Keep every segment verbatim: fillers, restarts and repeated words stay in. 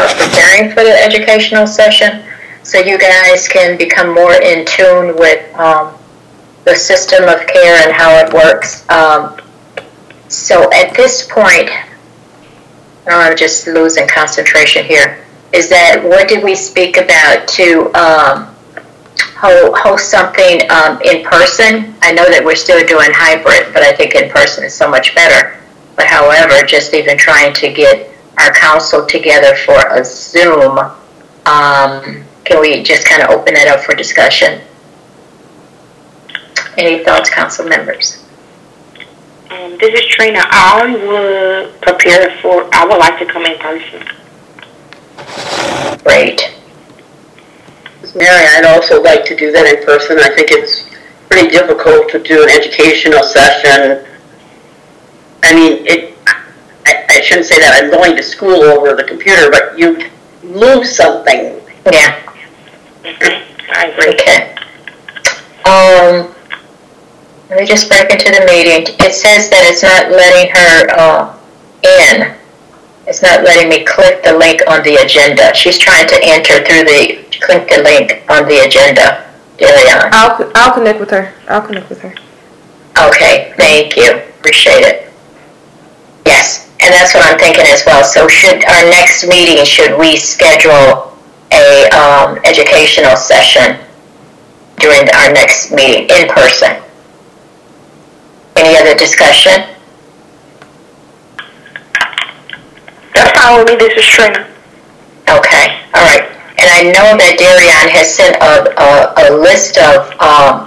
are preparing for the educational session, so you guys can become more in tune with um, the system of care and how it works. Um, so at this point, oh, I'm just losing concentration here, is that what did we speak about to um, host something um, in person? I know that we're still doing hybrid, but I think in person is so much better. But however, just even trying to get our council together for a Zoom, um, can we just kind of open that up for discussion? Any thoughts, council members? Um, this is Trina. I would prepare for, I would like to come in person. Great. Mary, I'd also like to do that in person. I think it's pretty difficult to do an educational session. I mean, it. I, I shouldn't say that. I'm going to school over the computer, but you lose something. Yeah. Mm-hmm. I agree. Okay. Um, let me just break into the meeting. It says that it's not letting her uh, in. It's not letting me click the link on the agenda. She's trying to enter through the, click the link on the agenda. Darian. I'll, I'll connect with her. I'll connect with her. Okay, thank you. Appreciate it. Yes, and that's what I'm thinking as well. So should our next meeting, should we schedule a um, educational session during our next meeting in person? Any other discussion? That's fine with me. This is Trina. Okay, all right. And I know that Darian has sent a, a, a list of um,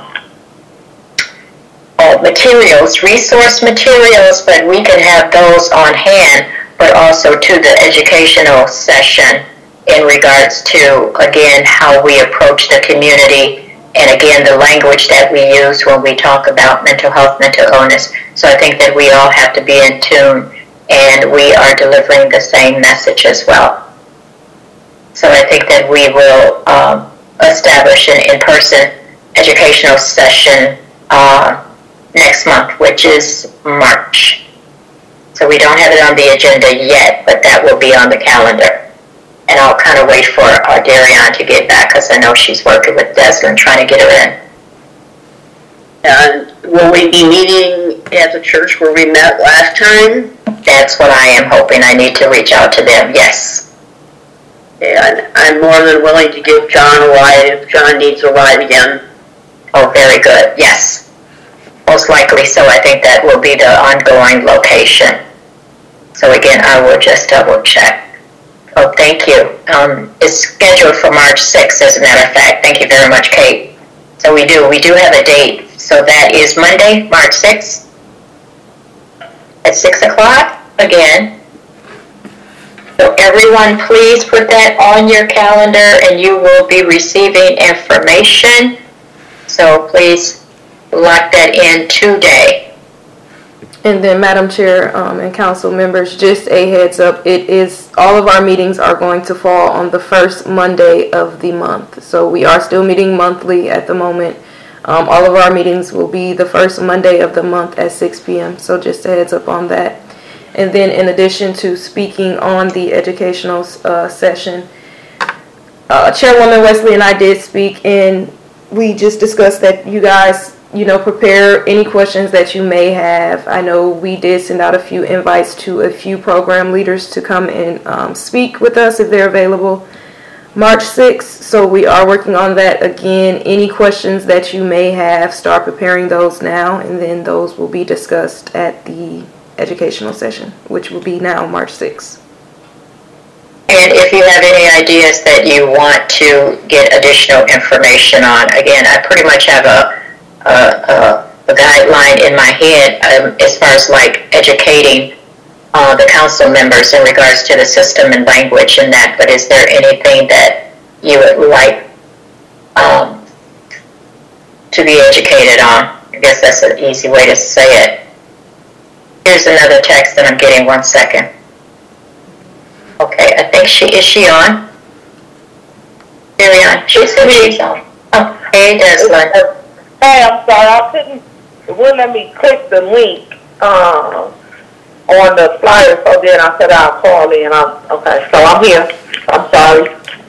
uh, materials, resource materials, but we can have those on hand, but also to the educational session in regards to, again, how we approach the community, and again, the language that we use when we talk about mental health, mental illness. So I think that we all have to be in tune, and we are delivering the same message as well. So I think that we will um, establish an in-person educational session uh, next month, which is March. So we don't have it on the agenda yet, but that will be on the calendar. And I'll kind of wait for uh, Darian to get back, because I know she's working with Desmond trying to get her in. And will we be meeting at the church where we met last time? That's what I am hoping. I need to reach out to them, yes. And I'm more than willing to give John a ride if John needs a ride again. Oh, very good, yes. Most likely, so I think that will be the ongoing location. So again, I will just double check. Oh, thank you. Um, it's scheduled for March sixth, as a matter of fact. Thank you very much, Kate. So we do, we do have a date. So that is Monday, March sixth, at six o'clock again. So everyone, please put that on your calendar, and you will be receiving information. So please lock that in today. And then, Madam Chair um, and council members, just a heads up, it is, all of our meetings are going to fall on the first Monday of the month. So we are still meeting monthly at the moment. Um, all of our meetings will be the first Monday of the month at six p.m. So just a heads up on that. And then, in addition to speaking on the educational uh, session, uh, Chairwoman Wesley and I did speak, and we just discussed that you guys, you know, prepare any questions that you may have. I know we did send out a few invites to a few program leaders to come and um, speak with us if they're available March sixth. So we are working on that again. Any questions that you may have, start preparing those now, and then those will be discussed at the educational session, which will be now March sixth. And if you have any ideas that you want to get additional information on, again, I pretty much have a a, a, a guideline in my head um, as far as like educating uh, the council members in regards to the system and language and that. But is there anything that you would like um, to be educated on? I guess that's an easy way to say it. Here's another text that I'm getting. One second. Okay, I think she is she on? Darian, she said she's on. Oh, hey, Desmond. Hey, I'm sorry, I couldn't, it wouldn't let me click the link. Um, on the flyer, so then I said I'll call in. I'm, okay, so I'm here. I'm sorry.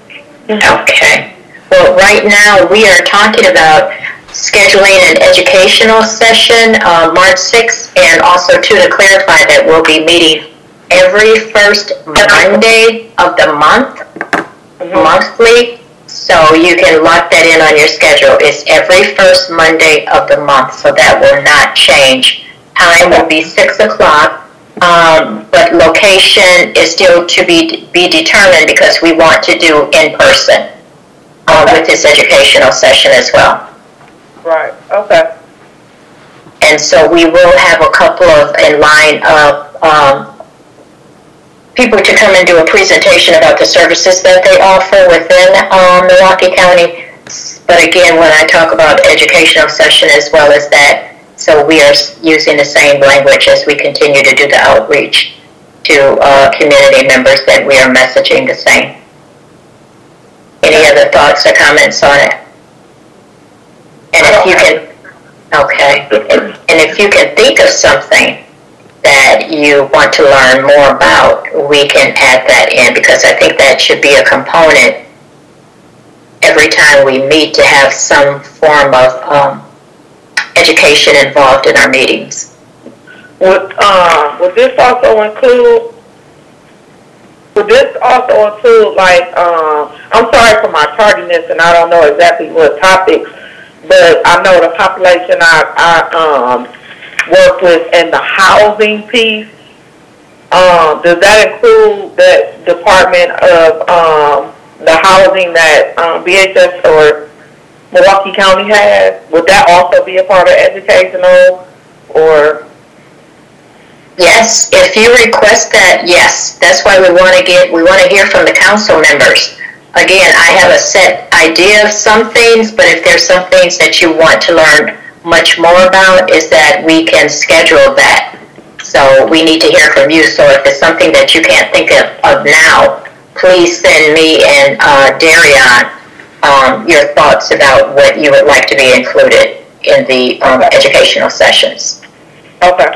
Okay. Well, right now we are talking about scheduling an educational session, uh, March sixth, and also too to clarify that we'll be meeting every first Monday of the month, mm-hmm. monthly. So you can lock that in on your schedule. It's every first Monday of the month, so that will not change. Time will be six o'clock, um, but location is still to be be determined because we want to do in person uh, with this educational session as well. Right. Okay. And so we will have a couple of in line of um, people to come and do a presentation about the services that they offer within um, Milwaukee County. But again, when I talk about educational session as well as that, so we are using the same language as we continue to do the outreach to uh, community members, that we are messaging the same. Any other thoughts or comments on it? And if you can, okay, and, and if you can think of something that you want to learn more about, we can add that in, because I think that should be a component every time we meet, to have some form of um, education involved in our meetings. Would, uh, would this also include, would this also include, like, um, I'm sorry for my tardiness and I don't know exactly what topics, but I know the population I, I um, work with and the housing piece. Um, does that include the Department of um, the housing that um, B H S or Milwaukee County has? Would that also be a part of educational, or? Yes, if you request that, yes. That's why we want to get, we want to hear from the council members. Again, I have a set idea of some things, but if there's some things that you want to learn much more about, is that we can schedule that. So we need to hear from you. So if it's something that you can't think of, of now, please send me and uh, Darian um, your thoughts about what you would like to be included in the um, educational sessions. Okay.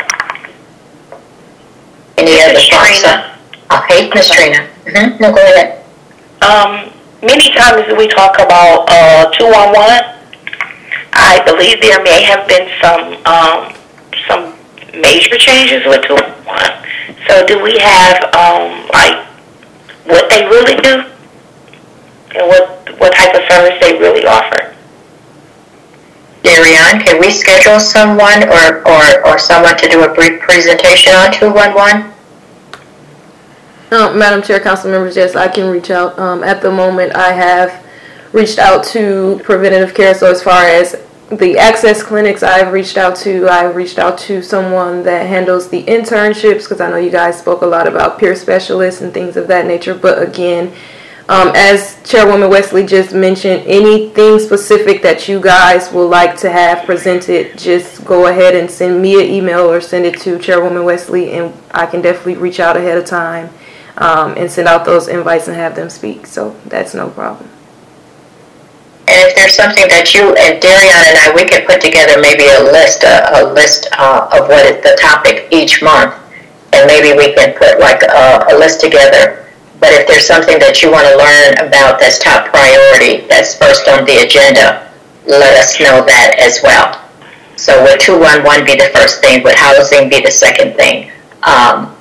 Any other thoughts? Okay, Miz Trina. Mm-hmm. No, go ahead. Um, many times we talk about uh, two one one. I believe there may have been some um, some major changes with two one one. So do we have um, like what they really do and what what type of service they really offer? Darian, can we schedule someone or, or, or someone to do a brief presentation on two one one? Uh, Madam Chair, council members, yes, I can reach out. Um, at the moment, I have reached out to preventative care. So as far as the access clinics, I've reached out to, I've reached out to someone that handles the internships, because I know you guys spoke a lot about peer specialists and things of that nature. But again, um, as Chairwoman Wesley just mentioned, anything specific that you guys would like to have presented, just go ahead and send me an email or send it to Chairwoman Wesley, and I can definitely reach out ahead of time um, and send out those invites and have them speak. So that's no problem. And if there's something that you and Darian and I, we can put together maybe a list, a, a list uh, of what is the topic each month, and maybe we can put like a, a list together. But if there's something that you want to learn about that's top priority, that's first on the agenda, let us know that as well. So would two one one be the first thing? Would housing be the second thing? Um,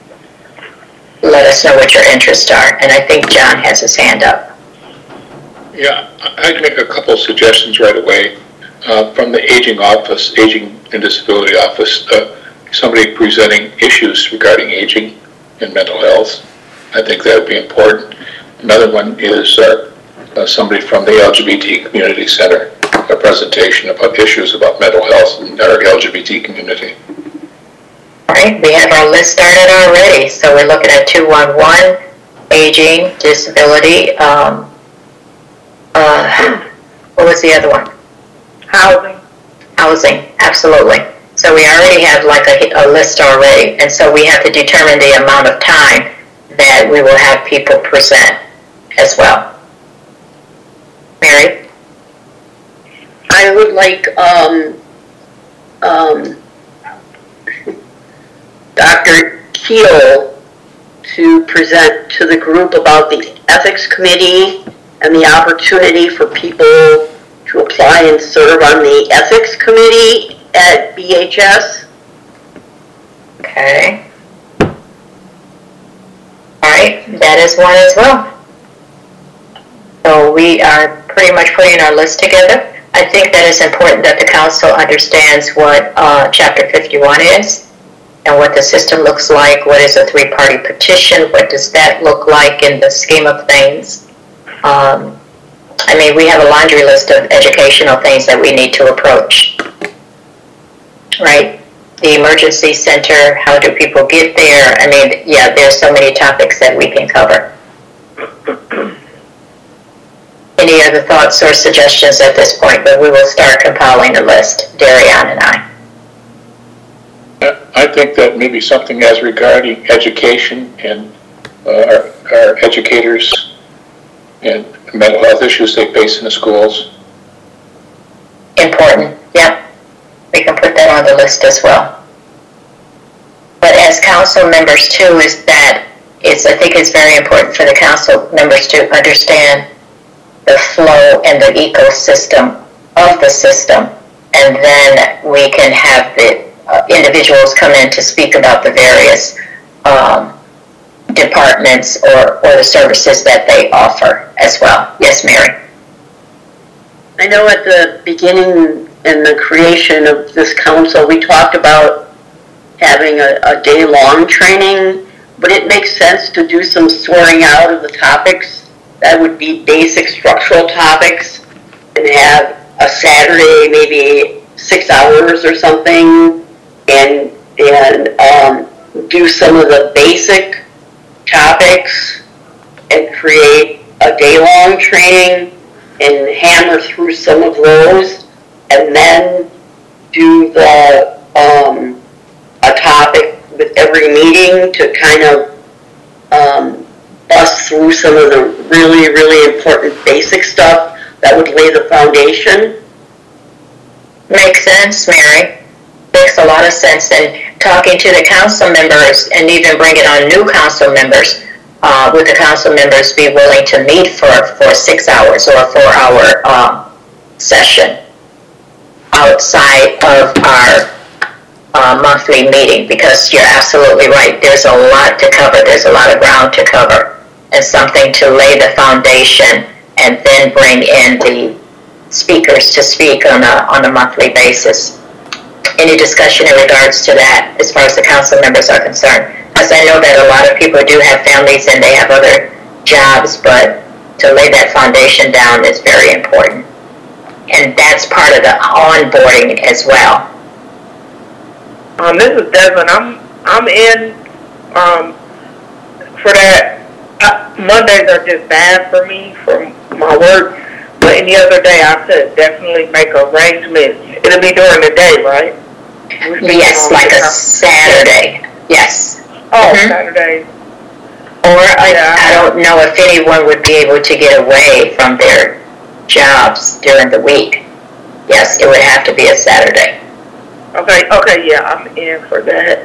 let us know what your interests are. And I think John has his hand up. Yeah, I'd make a couple of suggestions right away. Uh, from the aging office, aging and disability office, uh, somebody presenting issues regarding aging and mental health. I think that would be important. Another one is uh, uh, somebody from the L G B T Community Center, a presentation about issues about mental health in our L G B T community. All right, we have our list started already. So we're looking at two one one, aging, disability, um, Uh, what was the other one? Housing. Housing, absolutely. So we already have like a, a list already, and so we have to determine the amount of time that we will have people present as well. Mary? I would like um, um, Doctor Keel to present to the group about the ethics committee and the opportunity for people to apply and serve on the ethics committee at B H S. Okay. All right, that is one as well. So we are pretty much putting our list together. I think that it's important that the council understands what uh, Chapter fifty-one is and what the system looks like. What is a three-party petition? What does that look like in the scheme of things? Um, I mean, we have a laundry list of educational things that we need to approach, right? The emergency center, how do people get there? I mean, yeah, there's so many topics that we can cover. Any other thoughts or suggestions at this point? But we will start compiling a list, Darian and I. I think that maybe something as regarding education and uh, our, our educators and mental health issues they face in the schools. Important, yeah. We can put that on the list as well. But as council members too, is that it's, I think it's very important for the council members to understand the flow and the ecosystem of the system, and then we can have the uh, individuals come in to speak about the various um, departments or, or the services that they offer as well. Yes, Mary? I know at the beginning in the creation of this council, we talked about having a, a day-long training, but it makes sense to do some sorting out of the topics that would be basic structural topics and have a Saturday, maybe six hours or something, and and um, do some of the basic topics and create a day-long training and hammer through some of those, and then do the um, a topic with every meeting to kind of um, bust through some of the really, really important basic stuff that would lay the foundation. Makes sense, Mary. Makes a lot of sense. And talking to the council members and even bringing on new council members, uh, would the council members be willing to meet for, for six hours or a four-hour uh, session outside of our uh, monthly meeting? Because you're absolutely right. There's a lot to cover. There's a lot of ground to cover, and something to lay the foundation, and then bring in the speakers to speak on a on a monthly basis. Any discussion in regards to that as far as the council members are concerned? As I know that a lot of people do have families and they have other jobs, but to lay that foundation down is very important. And that's part of the onboarding as well. Um, this is Desmond. I'm I'm in um, for that. Uh, Mondays are just bad for me for my work, but any other day I could definitely make arrangements. It'll be during the day, right? Yes, like a Saturday. Yes. Oh, mm-hmm. Saturday. Or I, yeah. I don't know if anyone would be able to get away from their jobs during the week. Yes, it would have to be a Saturday. Okay, okay, yeah, I'm in for that.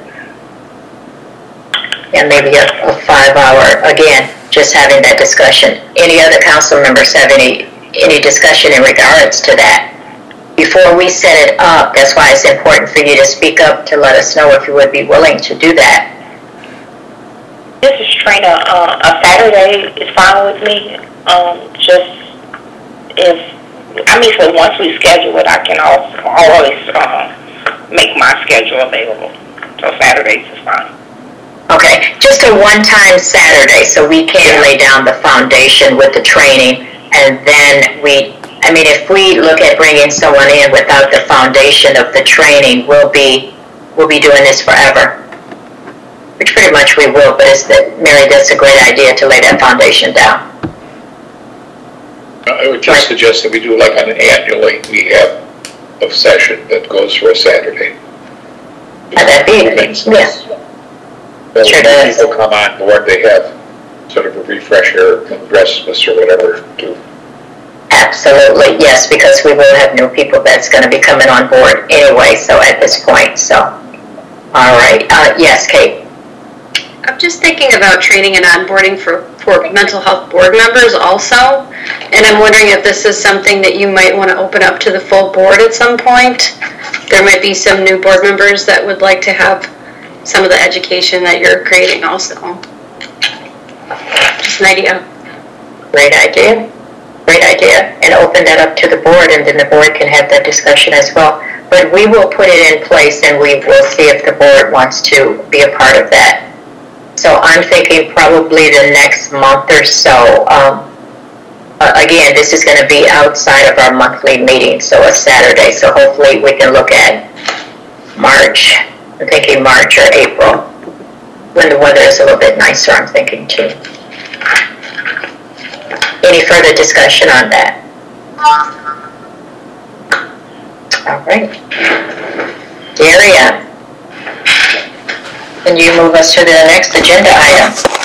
And maybe a, a five-hour, again, just having that discussion. Any other council members have any any discussion in regards to that? Before we set it up, that's why it's important for you to speak up to let us know if you would be willing to do that. This is Trina. Uh, a Saturday is fine with me. Um, just if, I mean, so once we schedule it, I can also always uh, make my schedule available. So Saturdays is fine. Okay, just a one-time Saturday so we can lay down the foundation with the training, and then we, I mean, if we look at bringing someone in without the foundation of the training, we'll be, we'll be doing this forever. Which pretty much we will, but it's that, Mary, that's a great idea to lay that foundation down. I would just right. suggest that we do like on an annually, we have a session that goes for a Saturday. And that'd be, yeah. So sure when does. people come on board, they have sort of a refresher and Christmas or whatever to. Absolutely, yes, because we will have new people that's going to be coming on board anyway, so at this point, so. All right, uh, yes, Kate. I'm just thinking about training and onboarding for, for mental health board members also. And I'm wondering if this is something that you might want to open up to the full board at some point. There might be some new board members that would like to have some of the education that you're creating also. Just an idea. Great idea. Great idea. And open that up to the board, and then the board can have that discussion as well. But we will put it in place, and we will see if the board wants to be a part of that. So I'm thinking probably the next month or so. Um, uh, again, this is going to be outside of our monthly meeting, so a Saturday. So hopefully we can look at March. I'm thinking March or April, when the weather is a little bit nicer, I'm thinking too. Any further discussion on that? All right. Daria, can you move us to the next agenda item?